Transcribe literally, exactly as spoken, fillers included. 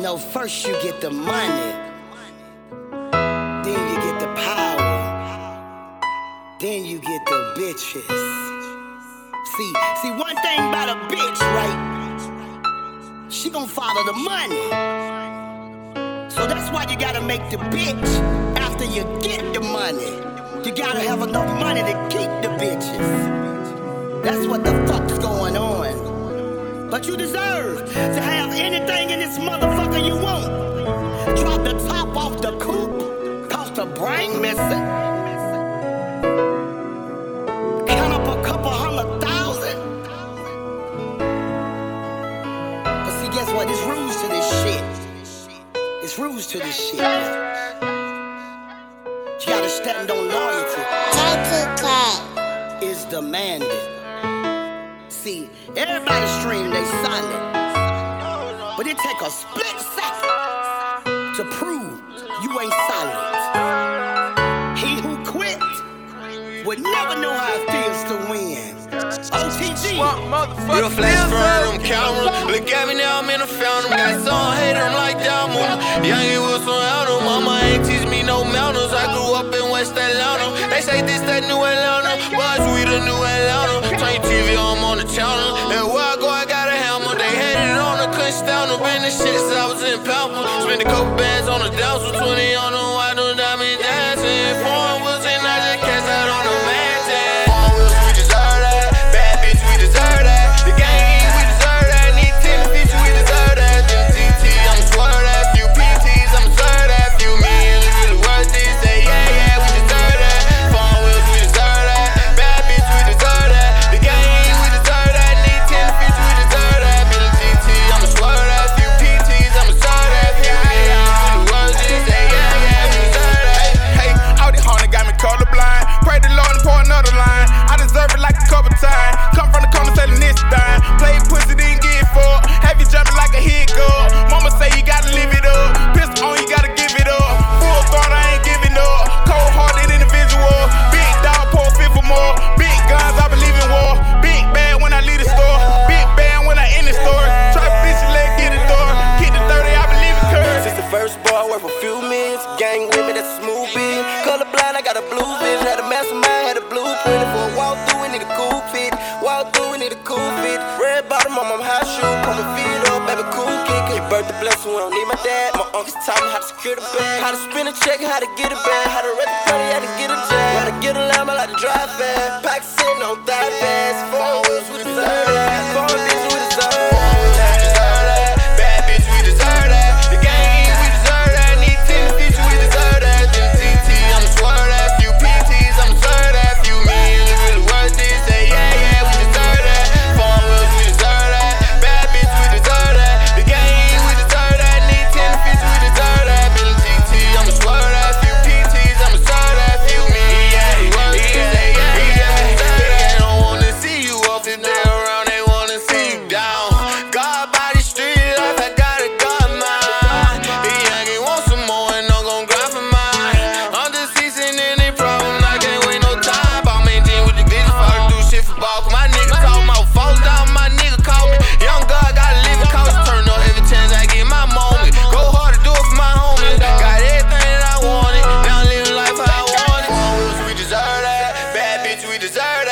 know, first you get the money, then you get the power, then you get the bitches. See, see one thing about a bitch, right? She gon' follow the money. So that's why you gotta make the bitch after you get the money. You gotta have enough money to keep the bitches. That's what the fuck's going on. But you deserve to have anything in this motherfucker you want. Drop the top off the coupe, cause the brain missing. Count up a couple hundred thousand. But see, guess what? There's rules to this shit. There's rules to this shit. You gotta stand on loyalty. Is demanded. See, everybody stream they silent, but it take a split second to prove you ain't silent. He who quit would never know how it feels to win. O T G. Real flash from them cameras. Look at me now, I'm in a fountain. Got some hater, I'm like diamond. Youngin' with some Aldo. Mama ain't teach me no mountains. I grew up in West Atlanta. They say this that New Atlanta, but we the New Atlanta. Turn T V on, I'm on the channel. And where I go, I got a hammer. They hated on the couldn't stand them. Been the shit since I was in Pampa. Spent a couple bands on the dance with twenty on them. Why do diamond dancing? Foreign wheels and I just cast out on the mansion. Foreign wheels, we deserve that. Bad bitch, we deserve that. The gang, we deserve that. Need ten feet, we deserve that. Then T T, I'ma swear that. Few P Ts, I'ma serve that. Few millions, really worth it. Say yeah, yeah, we deserve that. Foreign wheels, we deserve that. Bad bitch, we deserve that. The gang, we deserve that. Need ten feet, we deserve that. Then T T, I'ma swear that. Few P Ts, I'ma serve that. Few millions, really worth it. Say yeah, yeah, we deserve that. Hey, all these honey got me colorblind. Pray the Lord and pour another line. I deserve it like a couple times. Come from the corner selling this dime. Play pussy, didn't get for. Have you jumping like a hit girl. Mama say you gotta live it up. Pistol on, you gotta give it up. Full guard, I ain't giving up. Cold hearted individual. Big dog, pour fit for more. Big guns, I believe in war. Big bad when I leave the store. Big bad when I in the store. Try to bitch your leg, get the door. Get the thirty, I believe in curves. Since the first bar, worth a few minutes. Gang with me, that's a smooth beat. Colorblind, I got a blue vision. Had a mastermind, had a blueprint. For a walk through, we need a cool fit. Walk through, we need a cool fit. Red bottom, on my high shoe. Put my feet up, baby, cool kick. Your birthday blessing, we don't need my dad. My uncles taught me how to secure the bag. How to spin a check, how to get it back. How to rent the party, how to get a jack. How to get a lamb, I like to drive fast. Pack sitting on thigh fast. Four wheels, we deserve that. Four bitch, we deserve that. Bad bitch, we deserve that. The gang, we deserve that. Need ten feet, we deserve that. Then T T, I'ma swear that. Few P Ts, I'ma serve that. Few millions, really worth it. Say yeah, yeah, we deserve that. Four wheels, we deserve that. Bad bitch, we deserve that. The gang, we deserve that. Need ten feet, we deserve that. Then T T, I'ma swear that. Few P Ts, I'ma serve that. Few millions, really worth it. Say yeah, yeah, we deserve that. They don't wanna see you up if they're around. They wanna see you down. God by the street life, I gotta God mine. The youngin' want some more and I'm gon' grind for mine. I'm just ceasing any problem, I can't wait no time. I'll maintain with the glitches, fall to do shit for ball. My nigga call my falls down, my nigga call me. Young God gotta live it, cause turn up every chance I get my moment. Go hard to do it for my homies. Got everything that I wanted, now I'm living life how I want it. Four wheels, we deserve that. Bad bitch, we deserve that.